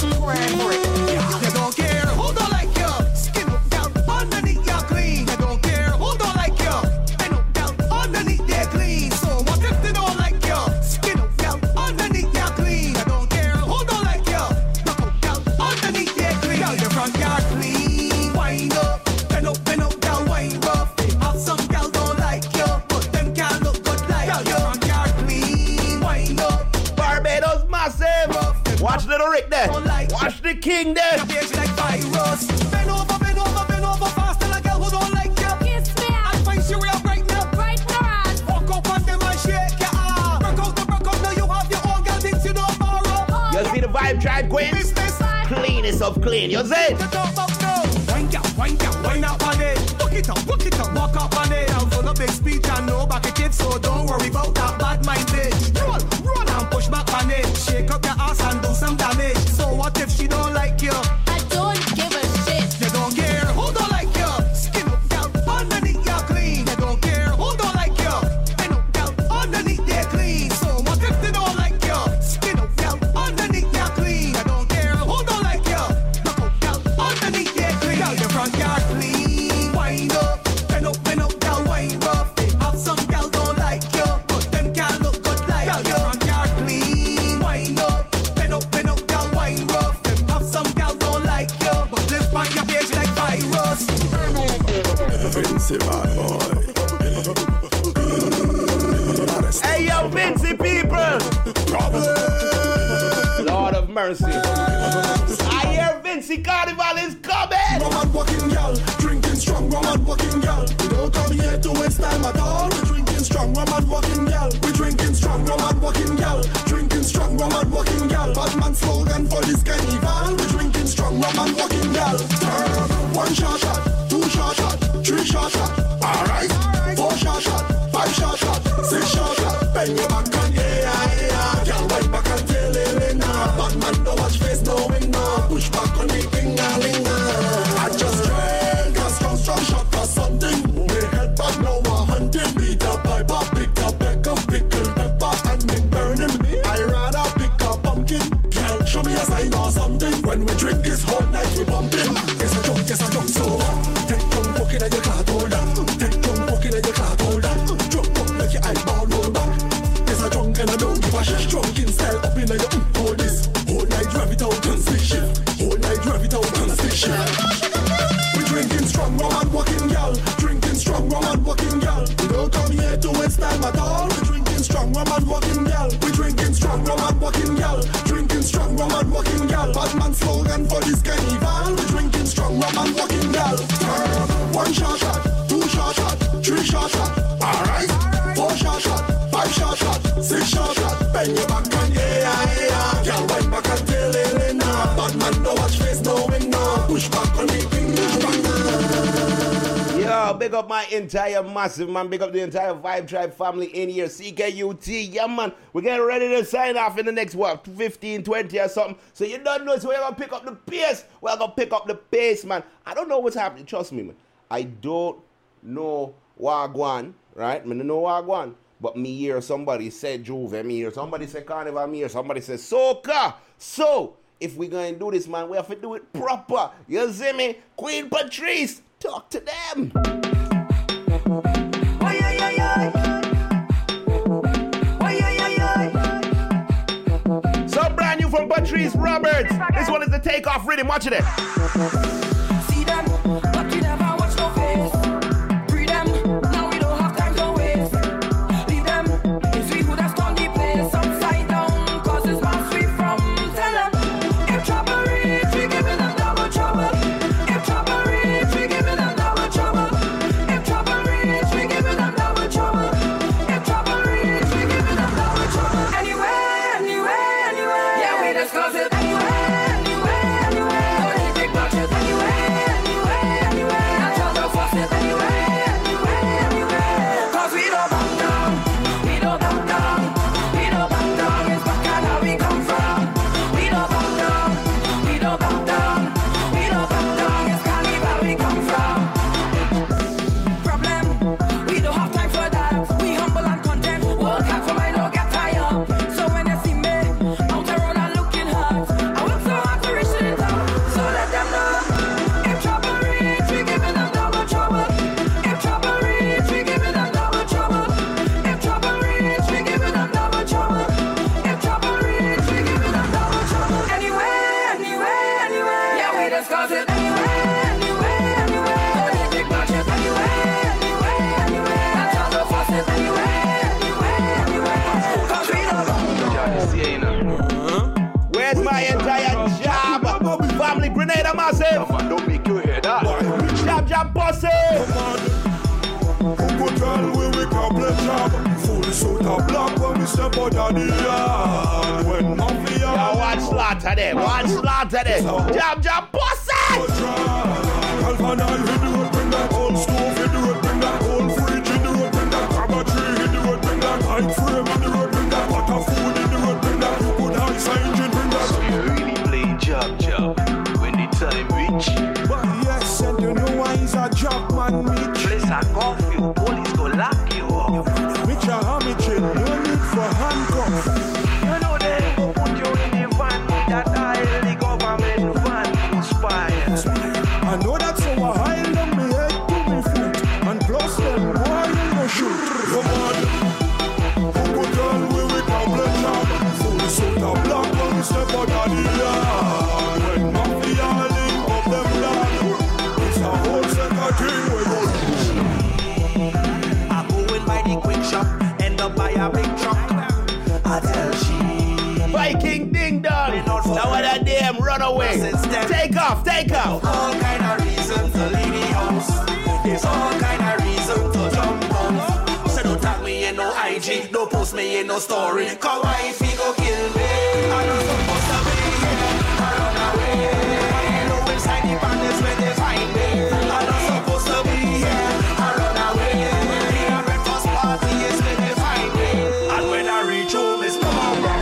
don't care who don't like you. Skin up down underneath you're clean. You don't care who don't like you. Bend up down underneath they're clean. So what if they don't like you? Skin up down underneath you're clean. You don't care who don't like you. Knock up down underneath they're clean. Girl, your front yard clean. Wind up, bend up down, wind rough. Have some gal don't like you, but them gal look good like you. Your front yard clean. Wind up. Barbados massive. Watch little Rick there. Watch the king there. Like virus. Bend over faster like girl who don't like you. Kiss me I find you real right now. right now. Walk up on them and shake your arm. Break out, now you have your own girl things you don't borrow. You see the vibe track, Queen? Business. Cleanest of clean, you see? You talk about now. Wind up on it. Book it up, walk up on it. I'm full of big speech and no back it, so don't worry about that bad mind bitch. Roll and push back on it. Shake up your ass and do some damage. So what if she don't like you? I don't give a shit. You don't care who don't like you. Skin up down underneath you're clean. You don't care who don't like you. Bend up down underneath they're clean. So what if they don't like you? Skin up down underneath you're clean. You don't care who don't like you. Knock up down underneath they're clean. Girl, your front yard clean. Wind up, bend up down, wind rough. Have some gal don't like you, but them gal look good like you. Your front yard clean. Wind up, bend up down, wind rough. Have some gal don't like you, but live by your page like virus. Vincy, bad boy. Hey, yo, Vincy people. Lord of mercy. I hear Vincy Carnival is coming. Rum and walking gal, drinking strong. Rum and walking gal, we don't come here to waste time at all. We drinking strong. Rum and walking gal, we drinking strong. Rum and walking gal, drinking strong. Rum and walking gal. Batman slogan for this carnival. We drinking strong. Rum and walking gal. Turn. 1 shot, 2 shot, 3 shot. Alright. 4 shot, 5 shot, 6 shot. Bend your back and yeah. drink this whole night we bumping. Yes I drunk so. Take drunk walking at your cloud holder. Take drunk walking at your cloud holder. Drunk up like your eyeball roll back. Yes I drunk and I don't give a shit. Drunk in style up in your hold this. Whole night drive it out and stick shift. Whole night drive it out and stick shift. We drinking strong rum and walking gal. Drinking strong rum and walking gal. We don't come here to waste time at all. We drinking strong rum and walking gal. We drinking strong rum and walking gal. Drinking strong rum and walking gal. Batman slogan for this carnival. We drinking strong rum and walking gal. One shot shot, two shot shot, three shot shot. Alright. 4 shot shot, 5 shot shot, 6 shot shot. Bend your back and yeah. Gal wind back and tail it now. Batman no watch face no window. Push back on the thing. Yo, big up my entire massive man, big up the entire Vibe Tribe family in here, CKUT, yeah man, we're getting ready to sign off in the next, 15, 20 or something, so you don't know, so we're gonna pick up the pace, man. I don't know what's happening, trust me, man, I don't know Wagwan, right, me don't know Wagwan, but me hear somebody say Juve, me hear somebody say Carnival, me hear somebody say Soca, so, if we're gonna do this, man, we have to do it proper, you see me, Queen Patrice, talk to them. So brand new from Patrice Roberts. This one is the takeoff rhythm. Watch it. See them, but you never watch no face. Free them, now we don't have time to waste. Leave them, if we would have turned the place upside down, cause it's not free from. Tell them, if trouble reach, we giving them double trouble. If trouble reach, we giving them double trouble. If trouble reach, we giving them double trouble. If trouble reach, we giving them double trouble. Anywhere, yeah, we discuss it. Anywhere. Don't need big budget. Anywhere. Not tell no fuss it. Anywhere. Cause we don't back down. We don't back down. It's back and how we come from. We don't back down. It's carnival we come from. Problem, we don't have time for that. We humble and content. Work hard for my don't get tired. So when you see me out the road and looking hard, I work so hard to reach to the top. So let them know. If trouble reach, we giving them double trouble. If trouble reach, we giving them double trouble. If trouble reach, we giving them double trouble. If trouble reach, we giving them double trouble. Anywhere. Yeah, we discuss it. Anywhere. Don't need big budget. Anywhere. Not tell no fuss it. Anywhere. Cause we don't. Where's my entire job? Family Grenada Massive. Don't make you hear that. Jab pussy. Good girl, we complete job. Full suit of black when we step out of the yard. When mafia. Yo, watch slaughter there. Jab pussy. Galvana, hit the road, bring that old stove, hit the road, bring that old fridge, hit the road, bring that cabba tree, hit the road, bring that light frame, hit the road, bring that butter food, hit the road, bring that good ice engine, bring that. So you really play job when the time reach. But yes, and you know why he's a job man, Mitch. Place a curfew, police go lock you up. Mitch a hamichin, no need for handcuffs. You know they go put you in the van with that oil, the government van to spy. I know that's so I hide them me head to me feet. And plus them, why you go shoot? Come on. Good girl, we complete job. Full suit of black when we step out of the yard. When mafia link up them blood, it's a whole set of thing we go do. I go in by the quick shop, end up by a big truck. I tell she Viking ding dong. Now what a damn run away. Take off. all kind of reason to leave the house. There's all kind of reason to jump out. So don't tag me in no IG, don't post me in no story. Cause wifey go kill me. I'm not supposed to be here. I run away. No inside the bandits where they find me. I'm not supposed to be here. I run away. The breakfast party is where they find me. And when I reach home, it's no more.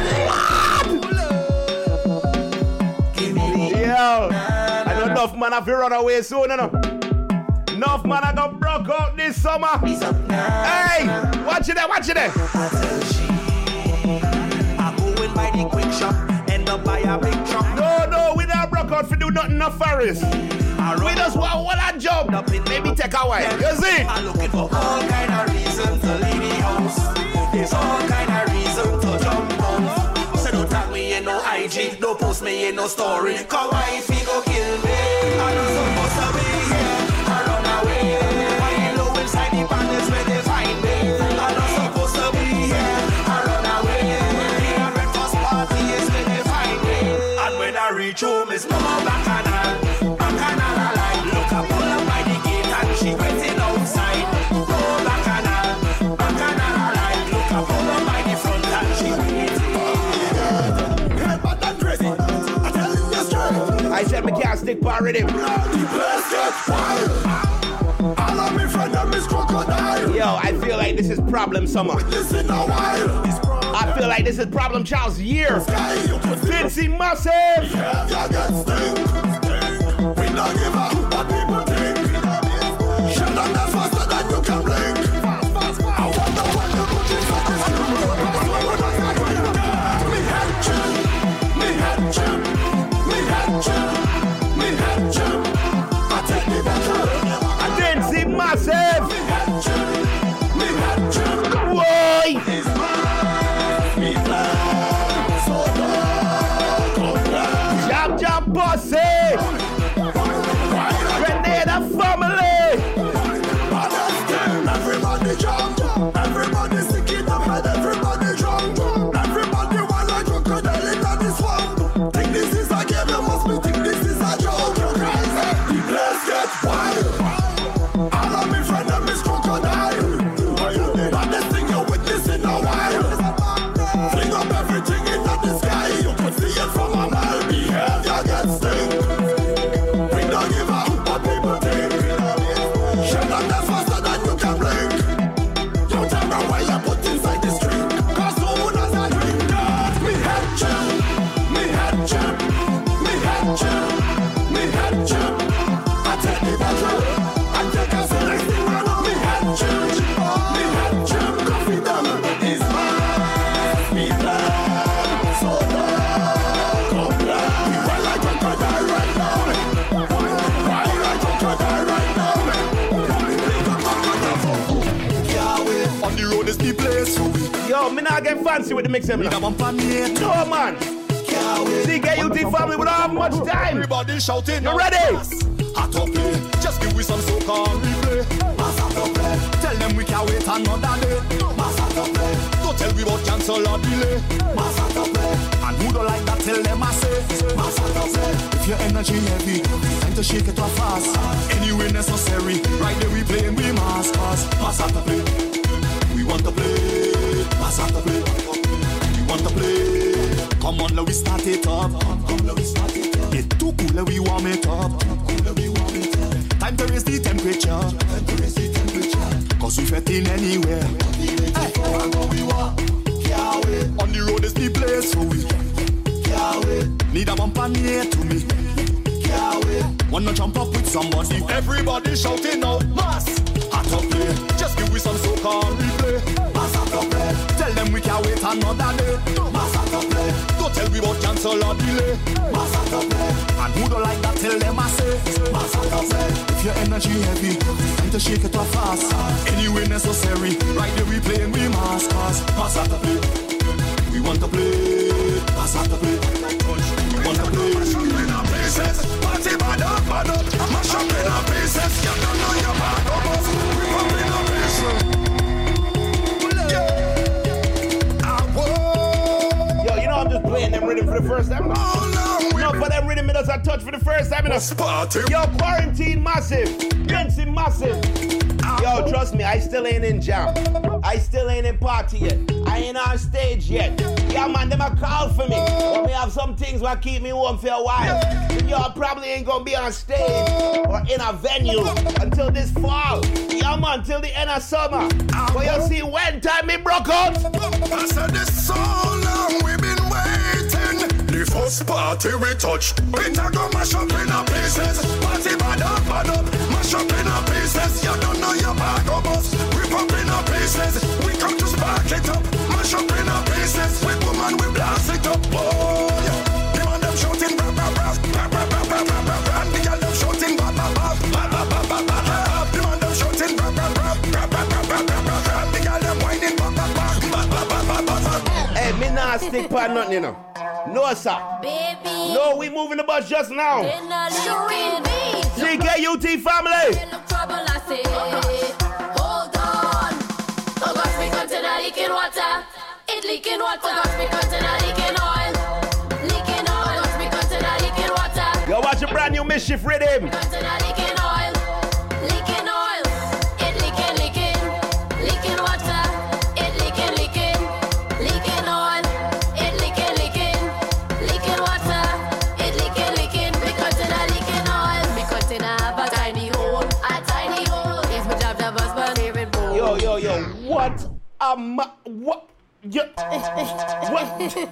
Give me the Yo, I know enough man have to run away soon, you know. Enough man I got broke out this summer. Hey, watch it there. I tell she I go in by the quick shop, end up by a big truck. No, we not broke out want to do nothing nefarious. We just want what I jump. Maybe take a while. You see? I'm looking for all kind of reasons to leave the house. There's all kind of reasons to jump out. So don't tag me in no IG, don't post me in no story. Cause wifey go kill me. I'm not supposed to be here. I run away. I low inside the panels where they find me. I'm not supposed to be here. I run away. The breakfast party is where they find me. And when I reach home, it's no more bacchanal. Bacchanal alive. Look, I pull up by the gate and she waiting outside. No bacchanal. Bacchanal alive. Look, I pull up by the front and she waiting. Head back and crazy. I tell you you're straight. I said me can't stick by rhythm. The place gets wild. All of me friend them is crocodile. Yo, I feel like this is problem summer. This in a while. I feel like this is problem child's year. Vincy Massive. Yeah, you get sting. We don't give up what people think. Shut down that faster than you can blink. I wonder when you put this on the screen. Me head chip, me head chip, me head chip, me head chip. I take the better. Vincy Massive. Me head chip, me head chip. Why? It's mine. Me plan. So don't plan. Jab jab bossy. Grenada family. Everybody jump. Everybody stick it up and everybody jump. Everybody want like crocodile in the swamp. Think this is a game, you must be think this is a joke. You crazy. The place gets wild. All of me friend them is crocodile. And this thing you witness in a while. Fling up everything in the sky. You can see it from a mile. Behavior gets sting. We don't give up what people think. Shut down that faster than you can blink. You tell me why you put inside the string. Cause soon as I drink that, me head chip, me head chip, me head chip, me head chip. I take the battle, I take a select thing and on me head chip, me head chip. Coffee them is mine, me plan, so don't complain. We run like crocodile right now. Why like crocodile right now? On the road is the place for we. Yo, me not get fancy with the mix. No, man. See, get you the family, we don't have much time. Everybody shouting. You ready? Hot up play. Just give we some soca and replay. Mass hot up play. Tell them we can't wait another day. Mass hot up play. Don't tell we about cancel or delay. Mass hot up play. And who don't like that, tell them I say. Mass hot up play. If your energy heavy, time to shake it off fast. Anyway necessary, right there we playing we mass. Mass hot up play. We want to play. Mass hot up play. We want to play. Come on, let we start it up. Come, let we start it up. It's too cool, let we warm it up. Time to raise the temperature. Cause we fetting anywhere. Hey. On the road is the place for we. Need a bumper near to me. Wanna jump up with somebody. Everybody shouting out mass. Hot up play. Just give we some soca and replay. Mass hot up play. Tell them we can't wait another day. Mass hot up play. Don't tell me about cancel or delay. Mass hot up play. And who don't like that, tell them I say. Mass hot up play. If your energy heavy, time to shake it off fast. Anyway necessary, right there we playing we mass. Mass hot up play. We want to play. Mass hot up play. We want to play. Mash up in our places. Party bad up. Mash up in our places. You don't know your bad up. We pop in our places. Yo, you know I'm just playing them rhythm for the first time. No, for them rhythm it doesn't touch for the first time. Yo, Quarantine Massive. Vincy Massive. Yo, trust me, I still ain't in jam. I still ain't in party yet. I ain't on stage yet. Yeah, man, them a call for me. But me have some things that keep me warm for a while. Yo, I probably ain't gonna be on stage or in a venue until this fall. Yeah, man, till the end of summer. But you see, when time me broke out. I said this so long we've been waiting. The first party we touched. We talk on mash up in our places. Party bad up. Mash up in our places. You don't know your bag of us. We pop in our places. We come to spark it up. Mash up in our places. We woman we blast it up. Oh, yeah. Them and them shouting. on nothing, you know. No, sir. Baby. No, we moving the bus just now. CKUT family. Trouble, I say. Hold on. Oh gosh, me container leaking water. It leaking water. Oh gosh, me container leaking oil. Leaking oil. Oh gosh, me container leaking water. Yo, watch a brand new Mischief Rhythm. Container leaking oil. Leaking oil. It leaking, leaking. Leaking water. It leaking, leaking. Leaking oil. It leaking, leaking. Leaking water. It leaking, leaking. Me container leaking oil. Me container have a tiny hole. A tiny hole. It's my job to bust my favorite bowl. Yo, what? What? Yo, what?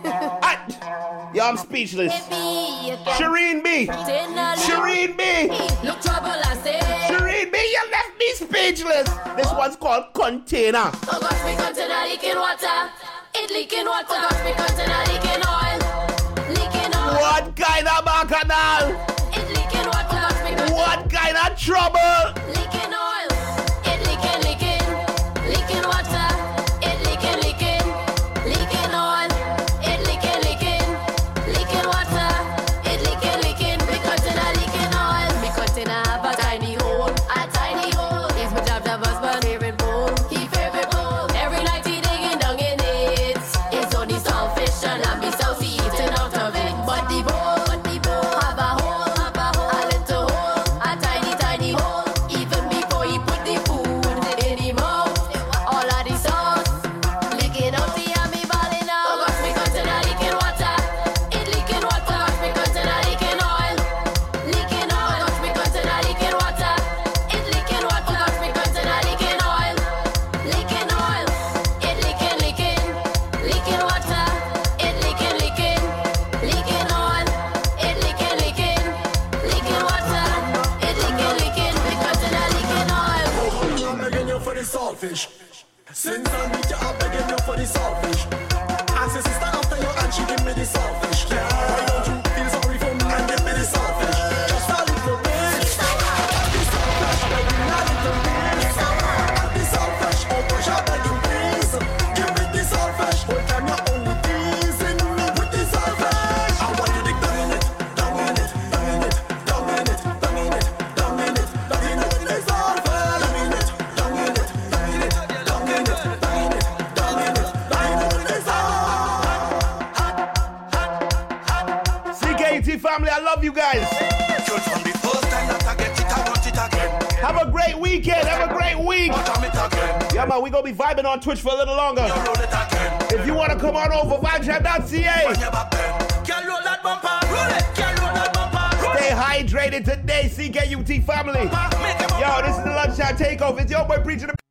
Yo, I'm speechless. Shireen B. Shireen B. Look trouble, I say. Shireen B, you left me speechless. This one's called Container. Oh gosh, me container leaking water. It leaking water. Oh gosh, me container leaking oil. Leaking oil. What kind of bacchanal? It leaking water. Oh gosh, me container. What kind of trouble? Leaking oil. It leaking, leaking. Leaking water. It leaking, leaking. Leaking oil. It leaking, leaking. Leaking water. It leaking, leaking. Me container leaking oil. Me container have a tiny hole. A tiny hole. It's my job to bust my favorite bowl. He favorite bowl. Every night he digging down in it. It's only saltfish and I'm so eating out of it. But the bowl have a hole. Have a hole. A little hole. A tiny, tiny hole. Even before he put the food in his mouth. All of the sauce leaking out the yummy balling out. Oh gosh, me container leaking water. It leaking water. Oh gosh, me container leaking oil. Leaking oil. Oh gosh, me container leaking water. It leaking water. Oh gosh, me container leaking oil. Leaking oil. It leaking, leaking. Leaking water. It leaking, leaking. Leaking oil. It leaking, leaking. Leaking water. It leaking, leaking. Me container leaking oil. I'm begging you for the saltfish. Since I meet you, I'm begging you for the saltfish. Ask your sister after you and she give me the saltfish. Yeah. Why don't you feel sorry for me and give me the saltfish? Just a little bit. Add the saltfish, baby, a little bit. Add the saltfish, oh gosh, I beg you please. Give me the saltfish. Whole time you're only teasing me with the saltfish. I want you to down in it, down in it, down in it, down in it, down in it, down in it, down in it, the saltfish. Down in it, down in it, down in it, down in it, down in it, down in it, down in it, the saltfish. CKUT family, I love you guys. Just from the first time that I get it, I want it again. Have a great weekend. Have a great week. What am it again? Yeah, man, we gonna be vibing on Twitch for a little longer. You roll it again. If you wanna come on over, vibejam.ca. On your back then. Can roll that bumper. Roll it. Can roll that bumper. Roll Stay hydrated today, CKUT family. it. Make 'em up. Yo, this is the Lunchtime Takeover. It's your boy preaching the